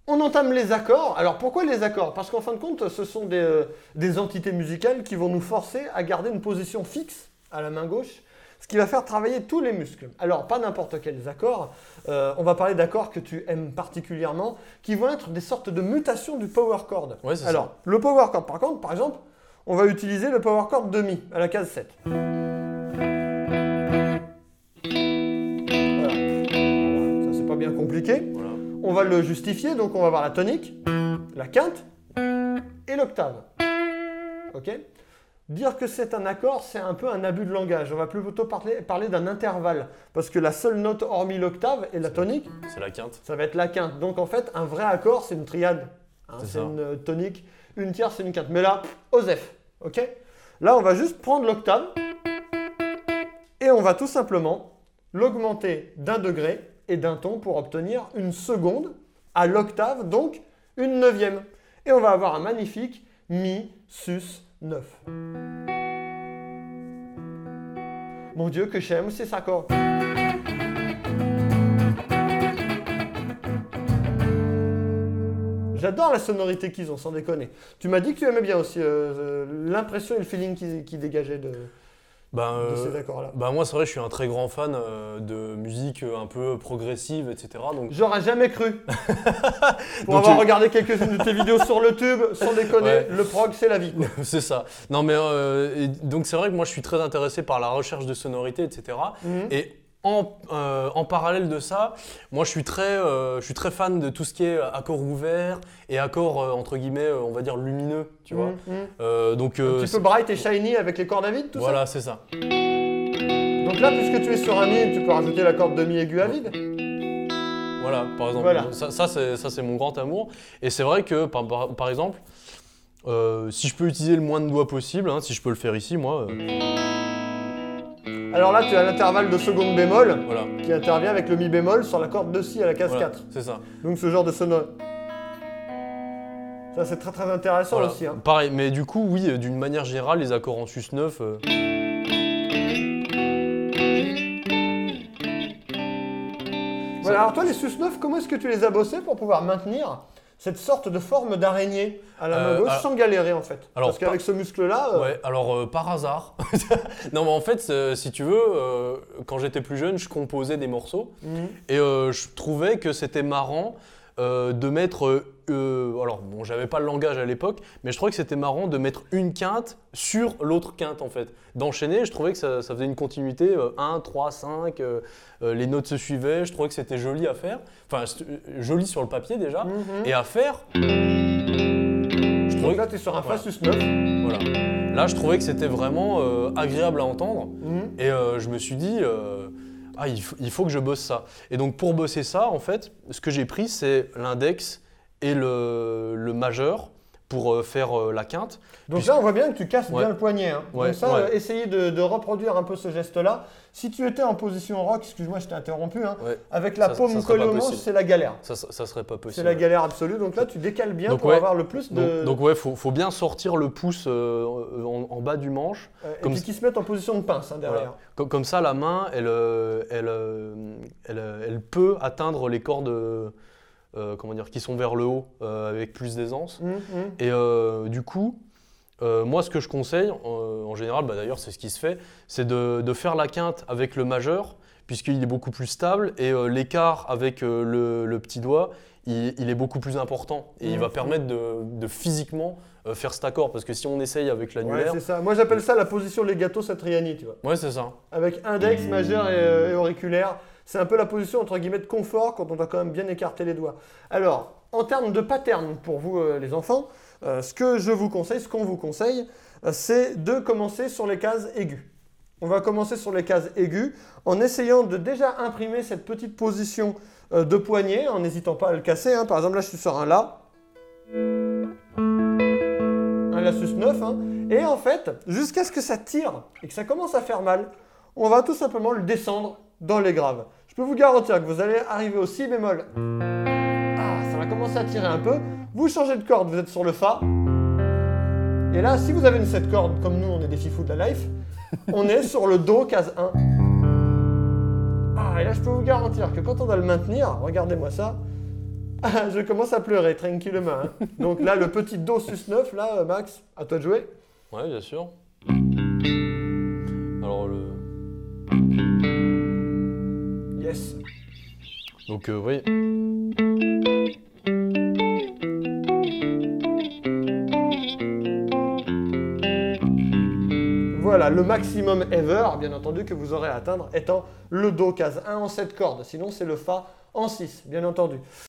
On entame les accords. Alors pourquoi les accords? Parce qu'en fin de compte, ce sont des entités musicales qui vont nous forcer à garder une position fixe à la main gauche, ce qui va faire travailler tous les muscles. Alors pas n'importe quels accords, on va parler d'accords que tu aimes particulièrement, qui vont être des sortes de mutations du power chord. Ouais, c'est Alors ça. le power chord par contre, par exemple, on va utiliser le power chord de Mi à la case 7. Voilà. Ça c'est pas bien compliqué. Voilà. On va le justifier, donc on va voir la tonique, la quinte et l'octave. Ok? Dire que c'est un accord, c'est un peu un abus de langage. On va plutôt parler d'un intervalle, parce que la seule note hormis l'octave et la tonique, C'est la quinte. ça va être la quinte. Donc en fait, un vrai accord, c'est une triade. C'est C'est ça. une tonique, une tierce, c'est une quinte. Mais là, Osef. Ok? Là, on va juste prendre l'octave et on va tout simplement l'augmenter d'un degré et d'un ton pour obtenir une seconde à l'octave, donc une neuvième. Et on va avoir un magnifique Mi, Sus, 9. Mon Dieu, que j'aime ces accords. J'adore la sonorité qu'ils ont, sans déconner. Tu m'as dit que tu aimais bien aussi l'impression et le feeling qui dégageaient de ces accords-là. Moi, c'est vrai, je suis un très grand fan de musique un peu progressive, etc. Donc, J'aurais jamais cru. Pour Donc, avoir regardé quelques-unes de tes vidéos sur le tube, sans déconner, Ouais. le prog, c'est la vie, quoi. c'est ça. Non, mais donc c'est vrai que moi, je suis très intéressé par la recherche de sonorités, etc. Mhm. Et en parallèle de ça, moi, je suis très fan de tout ce qui est accords ouverts et accords, entre guillemets, on va dire lumineux, tu vois. Donc, Un petit peu bright et shiny avec les cordes à vide, tout voilà, c'est ça. ça. Donc là, puisque tu es sur un Mi, tu peux rajouter la corde de Mi aigu à vide. Voilà, par exemple. Voilà. Ça, c'est mon grand amour. Et c'est vrai que, par exemple, si je peux utiliser le moins de doigts possible, hein, si je peux le faire ici, moi, Alors là, tu as l'intervalle de seconde bémol voilà. qui intervient avec le Mi bémol sur la corde de Si à la case Voilà, 4. c'est ça. Donc ce genre de sonore. Ça, c'est très très intéressant Voilà. aussi. Hein. Pareil, mais du coup, oui, d'une manière générale, les accords en sus9, Voilà, alors toi, les sus-9, comment est-ce que tu les as bossés pour pouvoir maintenir cette sorte de forme d'araignée à la main gauche alors- sans galérer en fait? alors, Parce qu'avec ce muscle-là, ouais, alors par hasard. Non, mais en fait, si tu veux, quand j'étais plus jeune, je composais des morceaux et je trouvais que c'était marrant de mettre. Alors, bon, j'avais pas le langage à l'époque, mais je trouvais que c'était marrant de mettre une quinte sur l'autre quinte en fait. D'enchaîner, je trouvais que ça faisait une continuité 1, 3, 5, les notes se suivaient, je trouvais que c'était joli à faire. Enfin, joli sur le papier déjà, et à faire. Je donc trouvais là, tu es sur un voilà. Fa sus-9. Voilà. Là, je trouvais que c'était vraiment agréable à entendre. Et je me suis dit, il faut que je bosse ça. Et donc, pour bosser ça, en fait, ce que j'ai pris, c'est l'index et le majeur pour faire la quinte. Donc là, on voit bien que tu casses Ouais. bien le poignet. Hein. Ouais, Donc ça, ouais. essayez de reproduire un peu ce geste-là. Si tu étais en position rock, excuse-moi, je t'ai interrompu, hein, Ouais. avec la Ça paume serait collée pas au manche, possible. c'est la galère. Ça serait pas possible. C'est la galère absolue. Donc là, tu décales bien Donc pour ouais. avoir le plus de... Donc ouais, faut bien sortir le pouce en bas du manche. et comme puis qui se mettent en position de pince hein, derrière. Voilà. Comme ça, la main, elle peut atteindre les cordes comment dire, qui sont vers le haut avec plus d'aisance. Et du coup, moi, ce que je conseille, en général, d'ailleurs, c'est ce qui se fait, c'est de faire la quinte avec le majeur, puisqu'il est beaucoup plus stable, et l'écart avec le petit doigt, il est beaucoup plus important. Et il va permettre de physiquement faire cet accord, parce que si on essaye avec Ouais, l'annulaire... c'est ça. Moi, j'appelle ça la position legato satriani, tu vois. Ouais, c'est ça. Avec index, majeur et auriculaire. C'est un peu la position, entre guillemets, de confort quand on doit quand même bien écarter les doigts. Alors, en termes de pattern pour vous, les enfants, ce qu'on vous conseille, c'est de commencer sur les cases aiguës. On va commencer sur les cases aiguës en essayant de déjà imprimer cette petite position de poignet, en n'hésitant pas à le casser. Hein. Par exemple, là, je suis sur un La. Un La sus9. Hein. Et en fait, jusqu'à ce que ça tire et que ça commence à faire mal, on va tout simplement le descendre dans les graves. Je peux vous garantir que vous allez arriver au Si bémol. Ah, ça va commencer à tirer un peu. Vous changez de corde, vous êtes sur le Fa. Et là, si vous avez une 7 cordes, comme nous, on est des fifous de la life, on est sur le Do, case 1. Ah, et là, je peux vous garantir que quand on va le maintenir, regardez-moi ça, Ah, je commence à pleurer tranquillement. Hein. Donc là, le petit Do sus9, là, Max, à toi de jouer. Ouais, bien sûr. Alors le... Yes. Donc oui. Voilà, le maximum ever, bien entendu, que vous aurez à atteindre étant le Do case 1 en 7 cordes. Sinon, c'est le Fa en 6, bien entendu.